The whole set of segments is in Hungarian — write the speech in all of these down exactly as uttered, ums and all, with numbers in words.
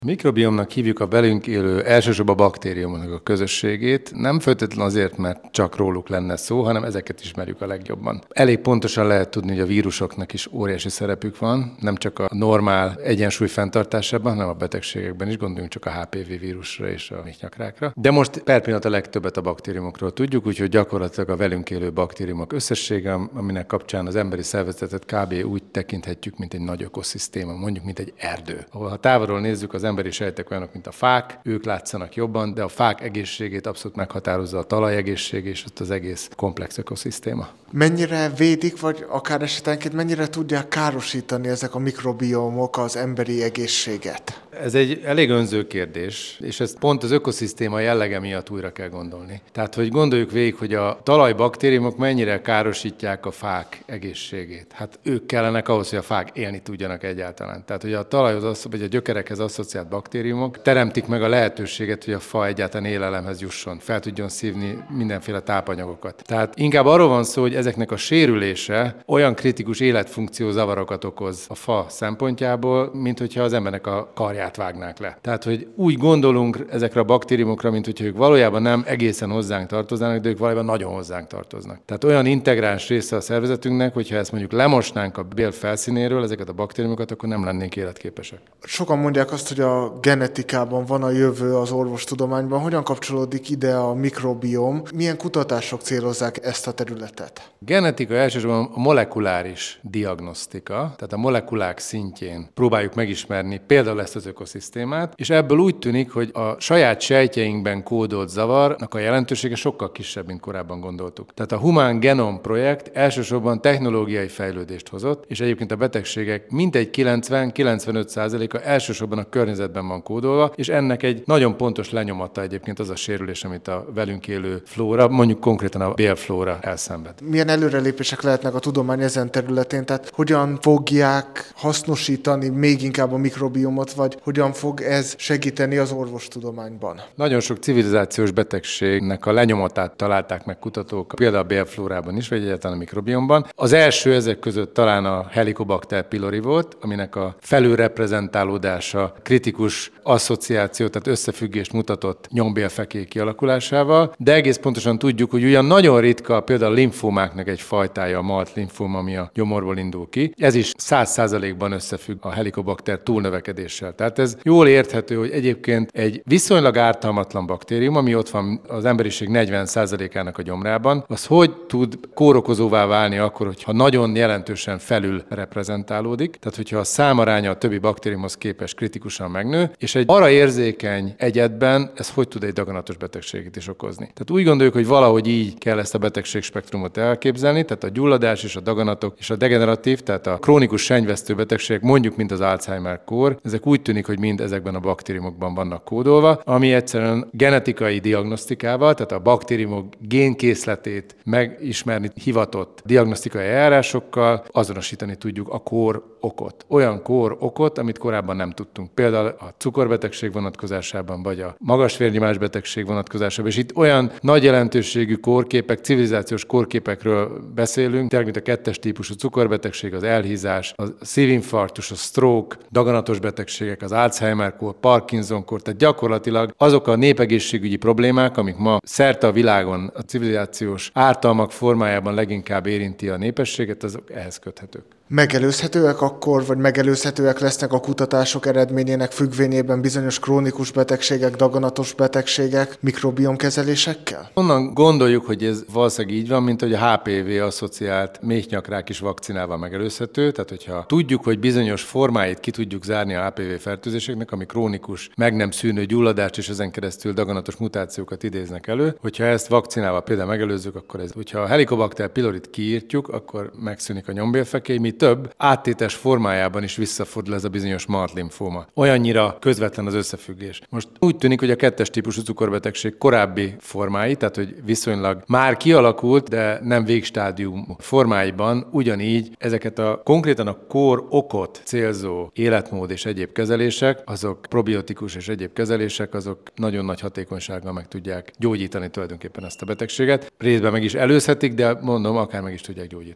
Mikrobiomnak hívjuk a velünk élő, elsősorban baktériumoknak a közösségét, nem feltétlenül azért, mert csak róluk lenne szó, hanem ezeket ismerjük a legjobban. Elég pontosan lehet tudni, hogy a vírusoknak is óriási szerepük van, nem csak a normál egyensúly fenntartásában, hanem a betegségekben is, gondoljunk csak a há pé vé vírusra és a méhnyakrákra. De most per pillanat a legtöbbet a baktériumokról tudjuk, úgyhogy gyakorlatilag a velünk élő baktériumok összessége, aminek kapcsán az emberi szervezetet kb. Úgy tekinthetjük, mint egy nagy ökoszisztéma, mondjuk, mint egy erdő. Ahol ha távolról nézzük, az emberi sejtek olyanok, mint a fák, ők látszanak jobban, de a fák egészségét abszolút meghatározza a talaj egészség és ott az egész komplex ökoszisztéma. Mennyire védik, vagy akár esetenként mennyire tudják károsítani ezek a mikrobiomok az emberi egészséget? Ez egy elég önző kérdés, és ezt pont az ökoszisztéma jellege miatt újra kell gondolni. Tehát, hogy gondoljuk végig, hogy a talajbaktériumok mennyire károsítják a fák egészségét. Hát ők kellenek ahhoz, hogy a fák élni tudjanak egyáltalán. Tehát, hogy a talajhoz, vagy a gyökerekhez asszociált baktériumok teremtik meg a lehetőséget, hogy a fa egyáltalán élelemhez jusson, fel tudjon szívni mindenféle tápanyagokat. Tehát inkább arról van szó, hogy ezeknek a sérülése olyan kritikus életfunkció zavarokat okoz a fa szempontjából, mint hogyha az embernek a karját vágnák le. Tehát, hogy úgy gondolunk ezekre a baktériumokra, mint hogyha ők valójában nem egészen hozzánk tartoznának, de ők valójában nagyon hozzánk tartoznak. Tehát olyan integráns része a szervezetünknek, hogyha ezt mondjuk lemosnánk a bél felszínéről, ezeket a baktériumokat, akkor nem lennénk életképesek. Sokan mondják azt, hogy a genetikában van a jövő az orvostudományban. Hogyan kapcsolódik ide a mikrobiom? Milyen kutatások célozzák ezt a területet? Genetika elsősorban a molekuláris diagnosztika, tehát a molekulák szintjén próbáljuk megismerni például ezt az ökoszisztémát, és ebből úgy tűnik, hogy a saját sejtjeinkben kódolt zavarnak a jelentősége sokkal kisebb, mint korábban gondoltuk. Tehát a Human Genome projekt elsősorban technológiai fejlődést hozott, és egyébként a betegségek mintegy kilencven-kilencvenöt százaléka elsősorban a környezetben van kódolva, és ennek egy nagyon pontos lenyomata egyébként az a sérülés, amit a velünk élő flóra, mondjuk konkrétan a bélflóra elszenved. Milyen előrelépések lehetnek a tudomány ezen területén, tehát hogyan fogják hasznosítani még inkább a mikrobiomot, vagy hogyan fog ez segíteni az orvostudományban? Nagyon sok civilizációs betegségnek a lenyomatát találták meg kutatók, például a bélflórában is, vagy egyáltalán a mikrobiomban. Az első ezek között talán a Helicobacter pylori volt, aminek a felülreprezentálódása kritikus asszociáció, tehát összefüggést mutatott nyombélfekély kialakulásával, de egész pontosan tudjuk, hogy ugyan nagyon ritka például a limfómáknak egy fajtája, a malt limfóma, ami a gyomorból indul ki. Ez is száz százalékban összefügg a Helicobacter túlnövekedéssel. Tehát ez jól érthető, hogy egyébként egy viszonylag ártalmatlan baktérium, ami ott van az emberiség negyven százalékának a gyomrában, az hogy tud kórokozóvá válni akkor, hogyha nagyon jelentősen felül reprezentálódik, tehát hogyha a számaránya a többi baktériumhoz képest kritikusan megnő, és egy arra érzékeny egyedben ez hogy tud egy daganatos betegséget is okozni. Tehát úgy gondoljuk, hogy valahogy így kell ezt a betegségspektrumot elképzelni, tehát a gyulladás és a daganatok és a degeneratív, tehát a krónikus sennyvesztő betegségek, mondjuk mint az Alzheimer-kór, ezek úgy tűnik, hogy mind ezekben a baktériumokban vannak kódolva, ami egyszerűen genetikai diagnosztikával, tehát a baktériumok génkészletét megismerni hivatott diagnosztikai eljárásokkal azonosítani tudjuk a kór okot. Olyan kór okot, amit korábban nem tudtunk. Például a cukorbetegség vonatkozásában, vagy a magas vérnyomás betegség vonatkozásában, és itt olyan nagy jelentőségű kórképek, civilizációs kórképekről beszélünk, tényleg, mint a kettes típusú cukorbetegség, az elhízás, a szívinfarktus, a stroke, daganatos betegségek, az Alzheimer-kór, Parkinson-kór, tehát gyakorlatilag azok a népegészségügyi problémák, amik ma szerte a világon a civilizációs ártalmak formájában leginkább érinti a népességet, azok ehhez köthetők. Megelőzhetőek akkor, vagy megelőzhetőek lesznek a kutatások eredményének függvényében bizonyos krónikus betegségek, daganatos betegségek mikrobiomkezelésekkel? Onnan gondoljuk, hogy ez valószínűleg így van, mint hogy a há pé vé asszociált méhnyakrák is vakcinával megelőzhető, tehát hogyha tudjuk, hogy bizonyos formáit ki tudjuk zárni a há pé vé fertőzéseknek, ami krónikus, meg nem szűnő gyulladást és ezen keresztül daganatos mutációkat idéznek elő, hogyha ezt vakcinával például megelőzzük, akkor ez, hogyha a Helicobacter pylorit kiírtjuk, akkor megszűnik a nyombélfekély, mi több, áttétes formájában is visszafordul ez a bizonyos malt limfóma. Olyannyira közvetlen az összefüggés. Most úgy tűnik, hogy a kettes típusú cukorbetegség korábbi formái, tehát hogy viszonylag már kialakult, de nem végstádium formáiban, ugyanígy ezeket a konkrétan a kór okot célzó életmód és egyéb kezelések, azok probiotikus és egyéb kezelések, azok nagyon nagy hatékonysággal meg tudják gyógyítani tulajdonképpen ezt a betegséget. Részben meg is előzhetik, de mondom, akár meg is tudják gyógyítani.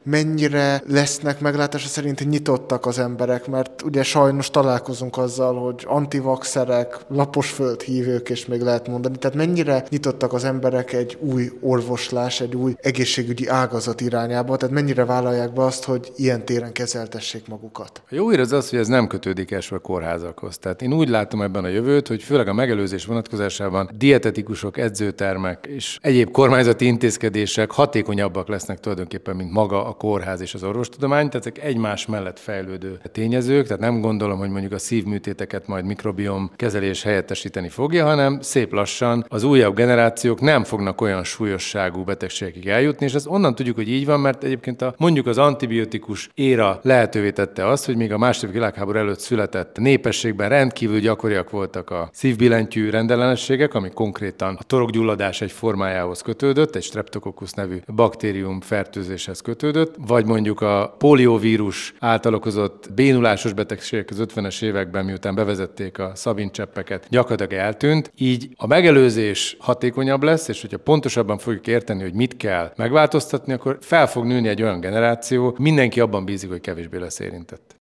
mennyire lesznek meglátása szerint nyitottak az emberek, mert ugye sajnos találkozunk azzal, hogy antivaxerek, laposföldhívők, és még lehet mondani, tehát mennyire nyitottak az emberek egy új orvoslás, egy új egészségügyi ágazat irányába, tehát mennyire vállalják be azt, hogy ilyen téren kezeltessék magukat. A jó hír az az, hogy ez nem kötődik elsősorban kórházakhoz. Tehát én úgy látom ebben a jövőt, hogy főleg a megelőzés vonatkozásában dietetikusok, edzőtermek és egyéb kormányzati intézkedések hatékonyabbak lesznek tulajdonképpen, mint maga a kórház és az orvostudomány, tehát ezek egymás mellett fejlődő tényezők, tehát nem gondolom, hogy mondjuk a szívműtéteket majd mikrobiom kezelés helyettesíteni fogja, hanem szép lassan az újabb generációk nem fognak olyan súlyosságú betegségekig eljutni, és ezt onnan tudjuk, hogy így van, mert egyébként a, mondjuk az antibiotikus éra lehetővé tette azt, hogy még a második világháború előtt született népességben rendkívül gyakoriak voltak a szívbillentyű rendellenességek, ami konkrétan a torokgyulladás egy formájához kötődött, egy streptococcus nevű baktérium fertőzéshez kötődött, vagy mondjuk a polióvírus által okozott bénulásos betegségek az ötvenes években, miután bevezették a szabincseppeket, gyakorlatilag eltűnt. Így a megelőzés hatékonyabb lesz, és hogyha pontosabban fogjuk érteni, hogy mit kell megváltoztatni, akkor fel fog nőni egy olyan generáció, mindenki abban bízik, hogy kevésbé lesz érintett.